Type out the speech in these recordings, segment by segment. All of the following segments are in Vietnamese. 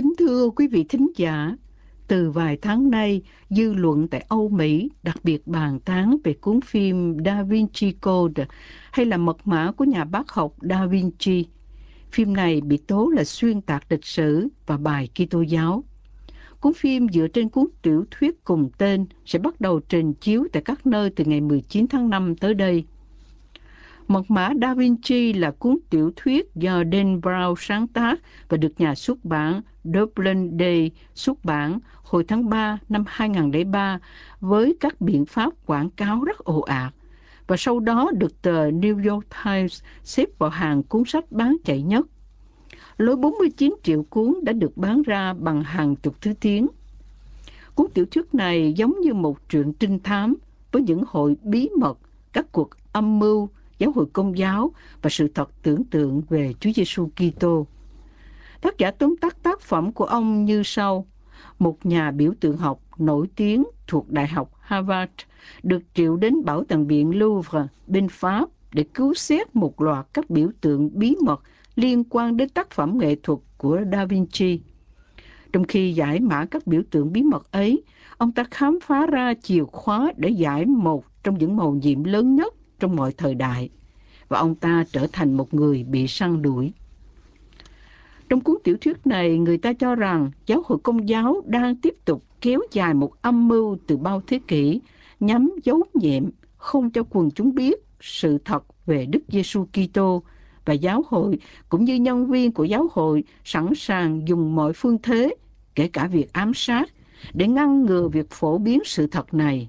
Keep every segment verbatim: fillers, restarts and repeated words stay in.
Kính thưa quý vị thính giả, từ vài tháng nay, dư luận tại Âu Mỹ đặc biệt bàn tán về cuốn phim Da Vinci Code hay là Mật mã của nhà bác học Da Vinci. Phim này bị tố là xuyên tạc lịch sử và bài Kitô giáo. Cuốn phim dựa trên cuốn tiểu thuyết cùng tên sẽ bắt đầu trình chiếu tại các nơi từ ngày mười chín tháng năm tới đây. Mật mã Da Vinci là cuốn tiểu thuyết do Dan Brown sáng tác và được nhà xuất bản Doubleday xuất bản hồi tháng ba năm hai nghìn không trăm lẻ ba với các biện pháp quảng cáo rất ồ ạt, và sau đó được tờ New York Times xếp vào hàng cuốn sách bán chạy nhất. Lối bốn mươi chín triệu cuốn đã được bán ra bằng hàng chục thứ tiếng. Cuốn tiểu thuyết này giống như một truyện trinh thám với những hội bí mật, các cuộc âm mưu, giáo hội Công giáo và sự thật tưởng tượng về Chúa Giêsu Kitô. Tác giả tóm tắt tác phẩm của ông như sau: một nhà biểu tượng học nổi tiếng thuộc Đại học Harvard được triệu đến Bảo tàng viện Louvre bên Pháp để cứu xét một loạt các biểu tượng bí mật liên quan đến tác phẩm nghệ thuật của Da Vinci. Trong khi giải mã các biểu tượng bí mật ấy, ông ta khám phá ra chìa khóa để giải một trong những mầu nhiệm lớn nhất trong mọi thời đại, và ông ta trở thành một người bị săn đuổi. Trong cuốn tiểu thuyết này, người ta cho rằng giáo hội Công giáo đang tiếp tục kéo dài một âm mưu từ bao thế kỷ nhằm giấu nhẹm, không cho quần chúng biết sự thật về Đức Giêsu Kitô, và giáo hội cũng như nhân viên của giáo hội sẵn sàng dùng mọi phương thế, kể cả việc ám sát, để ngăn ngừa việc phổ biến sự thật này.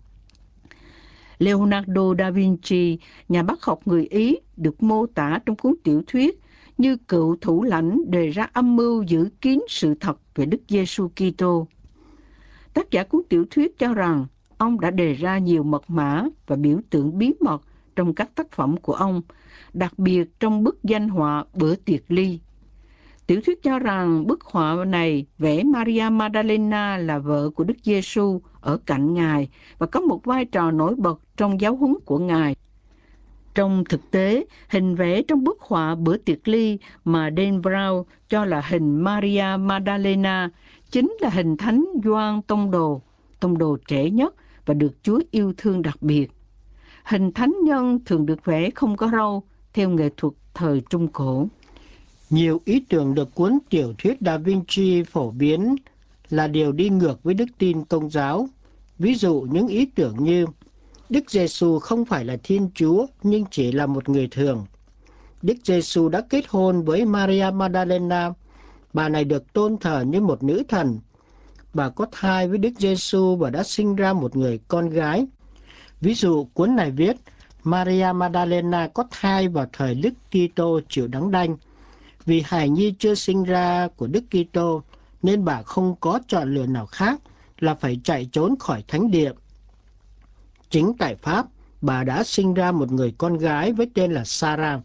Leonardo da Vinci, nhà bác học người Ý, được mô tả trong cuốn tiểu thuyết như cựu thủ lãnh đề ra âm mưu giữ kín sự thật về Đức Giêsu Kitô. Tác giả cuốn tiểu thuyết cho rằng ông đã đề ra nhiều mật mã và biểu tượng bí mật trong các tác phẩm của ông, đặc biệt trong bức danh họa Bữa tiệc ly. Tiểu thuyết cho rằng bức họa này vẽ Maria Magdalena là vợ của Đức Giêsu ở cạnh Ngài và có một vai trò nổi bật trong giáo huấn của Ngài. Trong thực tế, hình vẽ trong bức họa Bữa tiệc ly mà Dan Brown cho là hình Maria Magdalena chính là hình Thánh Gioan Tông Đồ, tông đồ trẻ nhất và được Chúa yêu thương đặc biệt. Hình thánh nhân thường được vẽ không có râu, theo nghệ thuật thời Trung Cổ. Nhiều ý tưởng được cuốn tiểu thuyết Da Vinci phổ biến là điều đi ngược với đức tin Công giáo. Ví dụ những ý tưởng như Đức Giêsu không phải là Thiên Chúa nhưng chỉ là một người thường. Đức Giêsu đã kết hôn với Maria Magdalena. Bà này được tôn thờ như một nữ thần. Bà có thai với Đức Giêsu và đã sinh ra một người con gái. Ví dụ cuốn này viết Maria Magdalena có thai vào thời Đức Kitô chịu đắng đanh. Vì hài nhi chưa sinh ra của Đức Kitô nên bà không có chọn lựa nào khác là phải chạy trốn khỏi thánh địa. Chính tại Pháp, bà đã sinh ra một người con gái với tên là Sarah.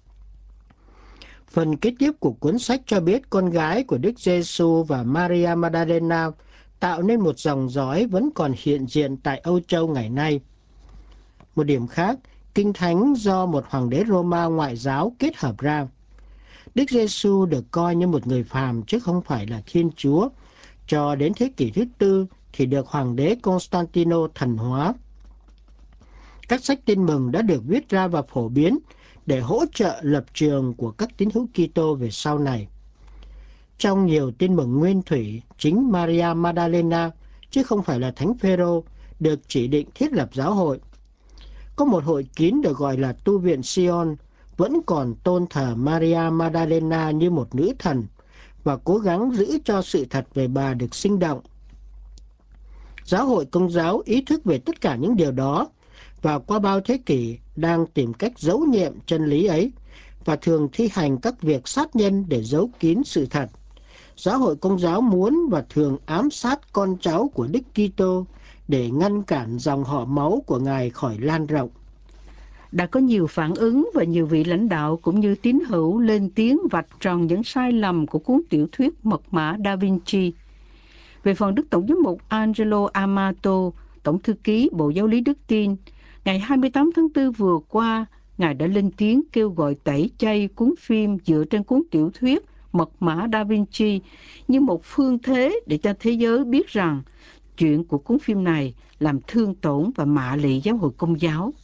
Phần kế tiếp của cuốn sách cho biết con gái của Đức Giêsu và Maria Magdalena tạo nên một dòng dõi vẫn còn hiện diện tại Âu Châu ngày nay. Một điểm khác, Kinh Thánh do một hoàng đế Roma ngoại giáo kết hợp ra. Đức Giêsu được coi như một người phàm chứ không phải là Thiên Chúa. Cho đến thế kỷ thứ tư thì được hoàng đế Constantino thần hóa. Các sách tin mừng đã được viết ra và phổ biến để hỗ trợ lập trường của các tín hữu Kitô về sau này. Trong nhiều tin mừng nguyên thủy, chính Maria Magdalena chứ không phải là Thánh Phêrô được chỉ định thiết lập giáo hội. Có một hội kín được gọi là Tu viện Sion vẫn còn tôn thờ Maria Magdalena như một nữ thần và cố gắng giữ cho sự thật về bà được sinh động. Giáo hội Công giáo ý thức về tất cả những điều đó và qua bao thế kỷ đang tìm cách giấu nhiệm chân lý ấy và thường thi hành các việc sát nhân để giấu kín sự thật. Giáo hội Công giáo muốn và thường ám sát con cháu của Đức Kitô để ngăn cản dòng họ máu của Ngài khỏi lan rộng. Đã có nhiều phản ứng và nhiều vị lãnh đạo cũng như tín hữu lên tiếng vạch trần những sai lầm của cuốn tiểu thuyết Mật mã Da Vinci. Về phần Đức Tổng giám mục Angelo Amato, Tổng thư ký Bộ Giáo lý Đức Tin, ngày hai mươi tám tháng tư vừa qua, Ngài đã lên tiếng kêu gọi tẩy chay cuốn phim dựa trên cuốn tiểu thuyết Mật mã Da Vinci như một phương thế để cho thế giới biết rằng chuyện của cuốn phim này làm thương tổn và mạ lị giáo hội Công giáo.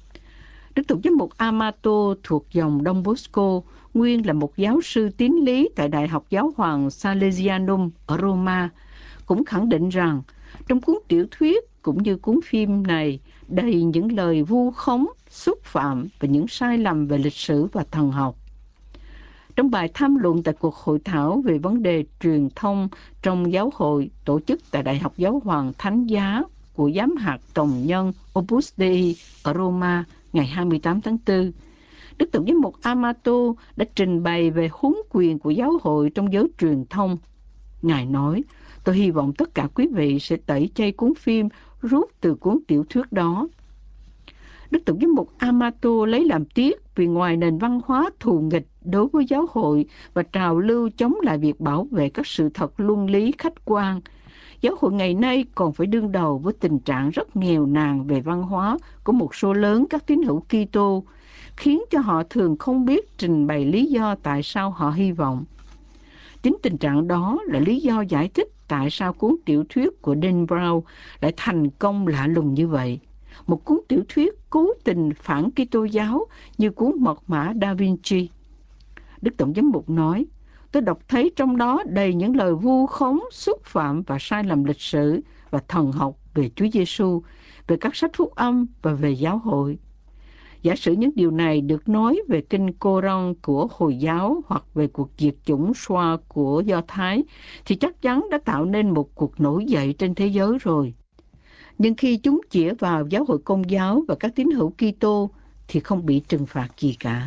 Đức tổng giám mục Amato thuộc dòng Don Bosco, nguyên là một giáo sư tín lý tại Đại học Giáo hoàng Salesianum ở Roma, cũng khẳng định rằng trong cuốn tiểu thuyết cũng như cuốn phim này đầy những lời vu khống, xúc phạm và những sai lầm về lịch sử và thần học. Trong bài tham luận tại cuộc hội thảo về vấn đề truyền thông trong giáo hội tổ chức tại Đại học Giáo hoàng Thánh giá của giám hạt Tòng nhân Opus Dei ở Roma ngày hai mươi tám tháng tư, Đức tổng giám mục Amato đã trình bày về huấn quyền của giáo hội trong giới truyền thông. Ngài nói, tôi hy vọng tất cả quý vị sẽ tẩy chay cuốn phim rút từ cuốn tiểu thuyết đó. Đức tổng giám mục Amato lấy làm tiếc vì ngoài nền văn hóa thù nghịch đối với giáo hội và trào lưu chống lại việc bảo vệ các sự thật luân lý khách quan, giáo hội ngày nay còn phải đương đầu với tình trạng rất nghèo nàn về văn hóa của một số lớn các tín hữu Kitô, khiến cho họ thường không biết trình bày lý do tại sao họ hy vọng. Chính tình trạng đó là lý do giải thích tại sao cuốn tiểu thuyết của Dan Brown lại thành công lạ lùng như vậy. Một cuốn tiểu thuyết cố tình phản Kitô giáo như cuốn Mật mã Da Vinci. Đức tổng giám mục nói, tôi đọc thấy trong đó đầy những lời vu khống, xúc phạm và sai lầm lịch sử và thần học về Chúa Giêsu, về các sách phúc âm và về giáo hội. Giả sử những điều này được nói về kinh Cô-rông của Hồi giáo hoặc về cuộc diệt chủng Shoa của Do Thái, thì chắc chắn đã tạo nên một cuộc nổi dậy trên thế giới rồi. Nhưng khi chúng chĩa vào giáo hội Công giáo và các tín hữu Kitô thì không bị trừng phạt gì cả.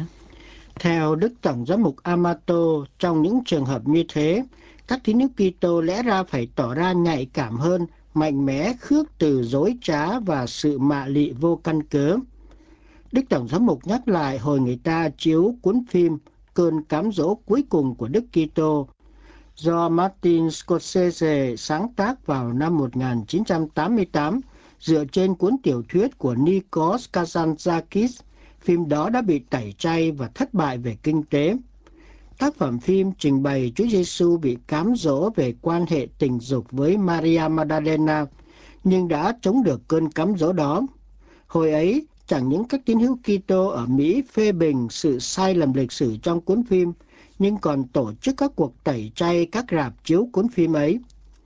Theo Đức Tổng giám mục Amato, trong những trường hợp như thế, các tín hữu Kitô lẽ ra phải tỏ ra nhạy cảm hơn, mạnh mẽ khước từ dối trá và sự mạ lị vô căn cớ. Đức Tổng giám mục nhắc lại hồi người ta chiếu cuốn phim Cơn cám dỗ cuối cùng của Đức Kitô do Martin Scorsese sáng tác vào năm một nghìn chín trăm tám mươi tám dựa trên cuốn tiểu thuyết của Nikos Kazantzakis. Phim đó đã bị tẩy chay và thất bại về kinh tế. Tác phẩm phim trình bày Chúa Giêsu bị cám dỗ về quan hệ tình dục với Maria Magdalena, nhưng đã chống được cơn cám dỗ đó. Hồi ấy, chẳng những các tín hữu Kitô ở Mỹ phê bình sự sai lầm lịch sử trong cuốn phim, nhưng còn tổ chức các cuộc tẩy chay các rạp chiếu cuốn phim ấy.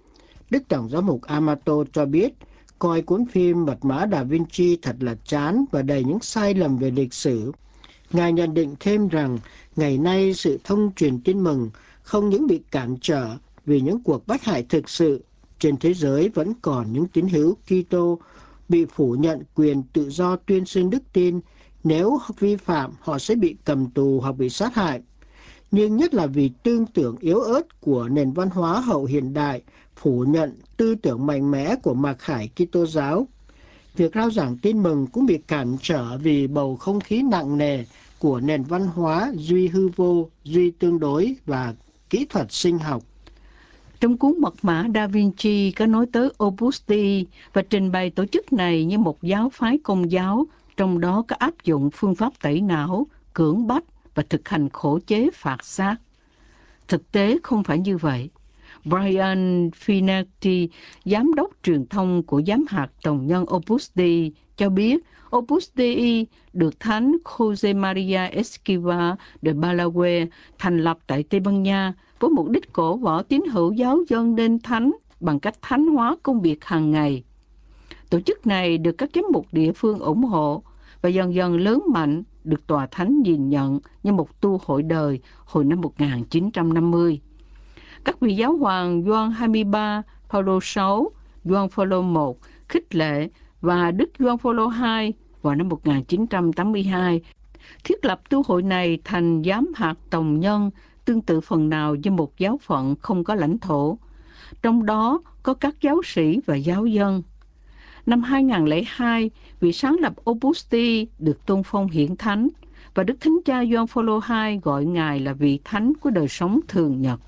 Đức Tổng giám mục Amato cho biết, coi cuốn phim Mật mã Da Vinci thật là chán và đầy những sai lầm về lịch sử. Ngài nhận định thêm rằng, ngày nay sự thông truyền tin mừng không những bị cản trở vì những cuộc bách hại thực sự, trên thế giới vẫn còn những tín hữu Kitô bị phủ nhận quyền tự do tuyên xưng đức tin, nếu vi phạm họ sẽ bị cầm tù hoặc bị sát hại. Nhưng nhất là vì tư tưởng yếu ớt của nền văn hóa hậu hiện đại phủ nhận tư tưởng mạnh mẽ của mặc khải Kitô giáo. Việc rao giảng tin mừng cũng bị cản trở vì bầu không khí nặng nề của nền văn hóa duy hư vô, duy tương đối và kỹ thuật sinh học. Trong cuốn Mật mã Da Vinci có nói tới Opus Dei và trình bày tổ chức này như một giáo phái Công giáo, trong đó có áp dụng phương pháp tẩy não, cưỡng bách và thực hành khổ chế phạt xác. Thực tế không phải như vậy. Brian Finetti, giám đốc truyền thông của giám hạt Tòng nhân Opus Dei, cho biết Opus Dei được Thánh Jose Maria Escrivá de Balaguer thành lập tại Tây Ban Nha với mục đích cổ võ tín hữu giáo dân nên thánh bằng cách thánh hóa công việc hàng ngày. Tổ chức này được các giám mục địa phương ủng hộ và dần dần lớn mạnh, được tòa thánh nhìn nhận như một tu hội đời hồi năm một nghìn chín trăm năm mươi. Các vị giáo hoàng Gioan hai mươi ba, Phaolô sáu, Gioan Phaolô một khích lệ và Đức Gioan Phaolô hai vào năm một nghìn chín trăm tám mươi hai thiết lập tu hội này thành giám hạt Tòng nhân, tương tự phần nào như một giáo phận không có lãnh thổ. Trong đó có các giáo sĩ và giáo dân. Năm hai nghìn không trăm lẻ hai, vị sáng lập Opus Dei được tôn phong hiển thánh và Đức Thánh Cha Gioan Phaolô hai gọi Ngài là vị thánh của đời sống thường nhật.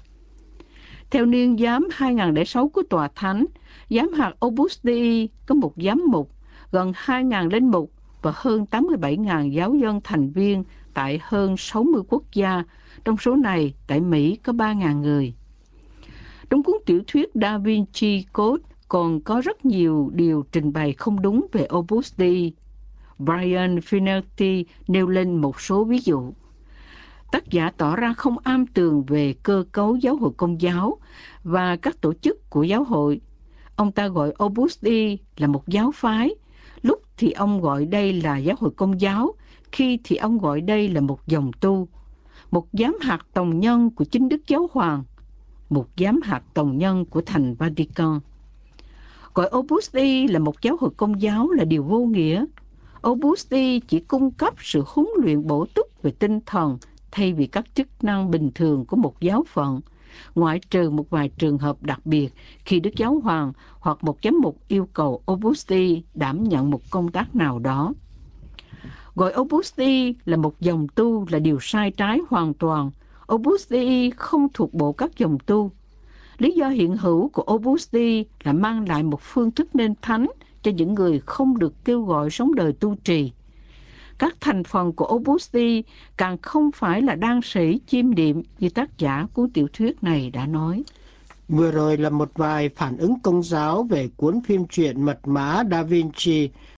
Theo niên giám hai nghìn không trăm lẻ sáu của tòa thánh, giám hạt Opus Dei có một giám mục, gần hai nghìn linh mục và hơn tám mươi bảy nghìn giáo dân thành viên tại hơn sáu mươi quốc gia, Trong số này, tại Mỹ có ba nghìn người. Trong cuốn tiểu thuyết Da Vinci Code còn có rất nhiều điều trình bày không đúng về Opus Dei. Brian Finnerty nêu lên một số ví dụ. Tác giả tỏ ra không am tường về cơ cấu giáo hội Công giáo và các tổ chức của giáo hội. Ông ta gọi Opus Dei là một giáo phái, lúc thì ông gọi đây là giáo hội Công giáo, khi thì ông gọi đây là một dòng tu, một giám hạt tòng nhân của chính Đức Giáo Hoàng, một giám hạt tòng nhân của Thành Vatican. Gọi Opus Dei là một giáo hội Công giáo là điều vô nghĩa. Opus Dei chỉ cung cấp sự huấn luyện bổ túc về tinh thần thay vì các chức năng bình thường của một giáo phận, ngoại trừ một vài trường hợp đặc biệt khi Đức Giáo Hoàng hoặc một giám mục yêu cầu Opus Dei đảm nhận một công tác nào đó. Gọi Opus Dei là một dòng tu là điều sai trái hoàn toàn. Opus Dei không thuộc bộ các dòng tu. Lý do hiện hữu của Opus Dei là mang lại một phương thức nên thánh cho những người không được kêu gọi sống đời tu trì. Các thành phần của Opus Dei càng không phải là đan sĩ chiêm niệm như tác giả cuốn tiểu thuyết này đã nói. Vừa rồi là một vài phản ứng Công giáo về cuốn phim truyện Mật mã Da Vinci